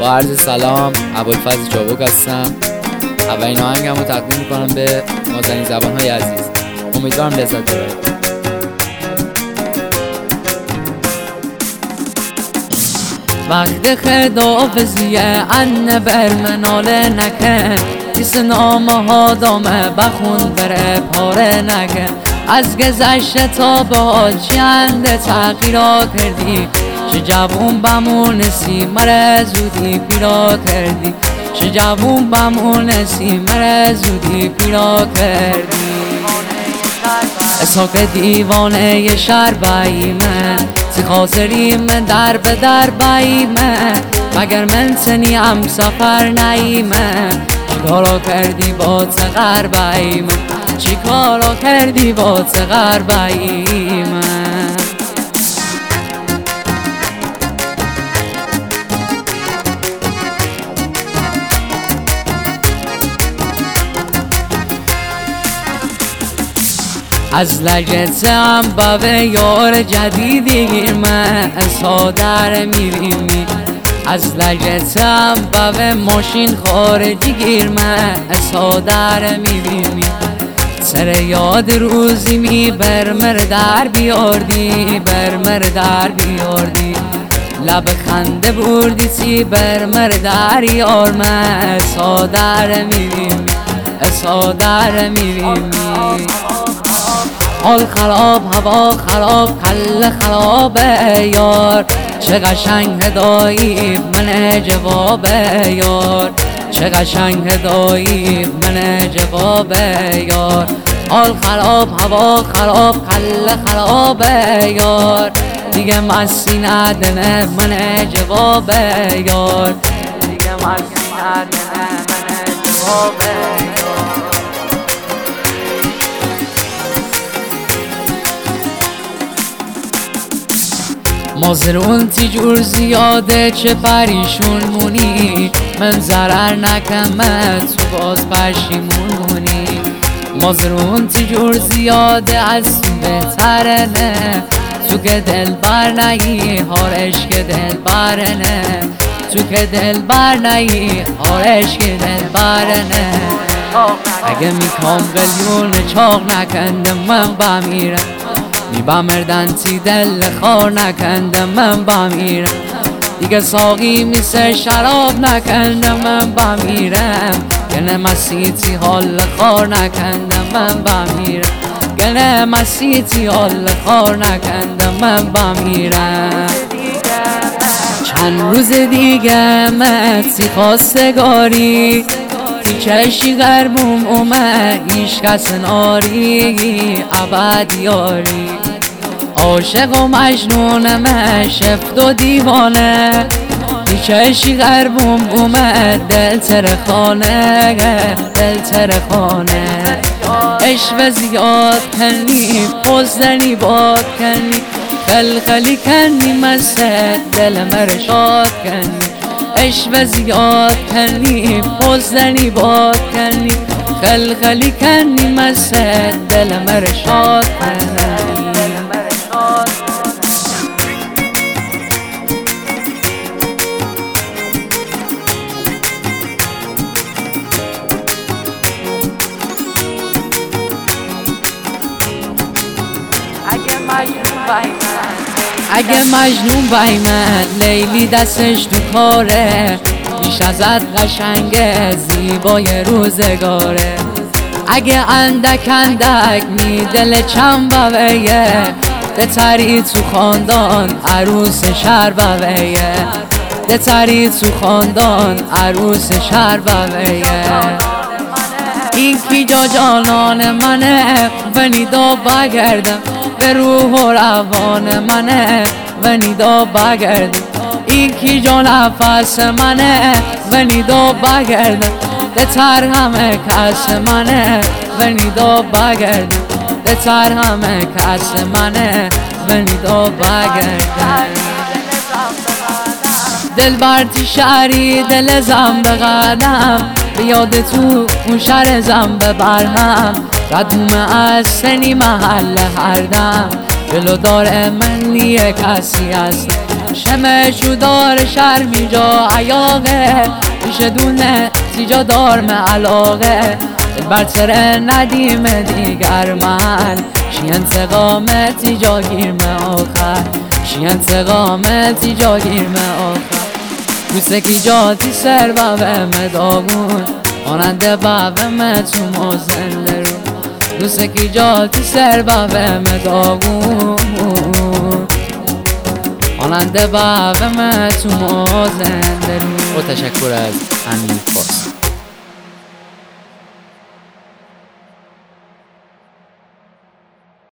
با عرض سلام، ابوالفضل چابک هستم. اولین آهنگم رو تقدیم میکنم به نازنین زبان‌های عزیز. امیدوارم لذت ببرید. وقت خداحافظی ان برمناله نکن کس نامه ها دامه بخون بره پاره نکن از گذشته تا به حال چند تغییرات کردی چه جوون بمونسی مره زودی پیدا کردی چه جوون بمونسی مره زودی پیدا کردی اساک دیوانه شهر بایمه سی خاطریم در به در بایمه مگر من سنی هم سفر نیمه چیکارا کردی با تغر بایمه چیکارا کردی با تغر بایمه از لجتم با یار جدیدی گیرمه سادر میبینی از لجتم با ماشین خارجی گیرمه سادر میبینی سر یاد روزی می برمر در بیاردی برمر در بیاردی لب خنده بردی سی برمر در یارمه سادر میبینی سادر میبینی حال خراب هوا خراب کل خراب یار چه قشنگ هدایی من جواب یار چه قشنگ هدایی من جواب یار حال خراب هوا خراب کل خراب یار دیگه مستی ندنه من جواب یار دیگه مستی ندنه من جواب یار مازرون تیجور زیاده چه پریشون مونی من ضرر نکمه تو باز پشیمون مونی مازرون تیجور زیاده از تو بهتره نه تو که دل بر نهی هارش که دل بر نه تو که دل بر نهی هارش که دل بر نه اگه میکام قلیون چاق نکندم من بمیرم بمیردن تی دل خار نکندم من بمیرم دیگه ساقی میسه شراب نکندم من بمیرم گنه مسیتی حال خار نکندم من بمیرم گنه مسیتی حال خار نکندم من بمیرم چند روز دیگه مسی خواستگاری چشی غربوم اومه هیچ کس ناری ابد یاری عاشق و مجنونم شفت و دیوانه چشی غربوم اومه دل ترخانه دل ترخانه عشق زیاد کنی پوزنی باد کنی خلخلی کنی مست دل مرشاد کنی عشق زیاد کنی پوزنی باد کنی خلخلی کنی مست دل مرشاد کنی اگه مجنون بای من لیلی دستش تو کاره بیش ازت قشنگه زیبای روزگاره اگه اندک اندک می دل چند بویه بتری تو خاندان عروس شهر بویه بتری تو خاندان عروس شهر بویه این کی جا جانان منه و نیدا بگردم به روح و روان منه و نیدا بگردم این کی جا نفس منه و نیدا بگردم بتر همه کس منه و نیدا بگردم بتر همه کس منه و نیدا بگردم دل برتی شهری دل زم به قدم بیاد تو اون شهر زم به برهم قدومه از سنی محل هر دم جلو دار من لیه کسی هست شمشو دار شرمی جا عیاقه پیش دونه سیجا دار me علاقه بر سر ندیم دیگر من شین سقامتی جاگیر me آخر شین سقامتی جاگیر me آخر دوسته کی جاتی سر بابه مداغون آننده بابه متو مازنده رو دوسته کی جاتی سر بابه مداغون آننده بابه متو مازنده رو. با تشکر از امیر فارس.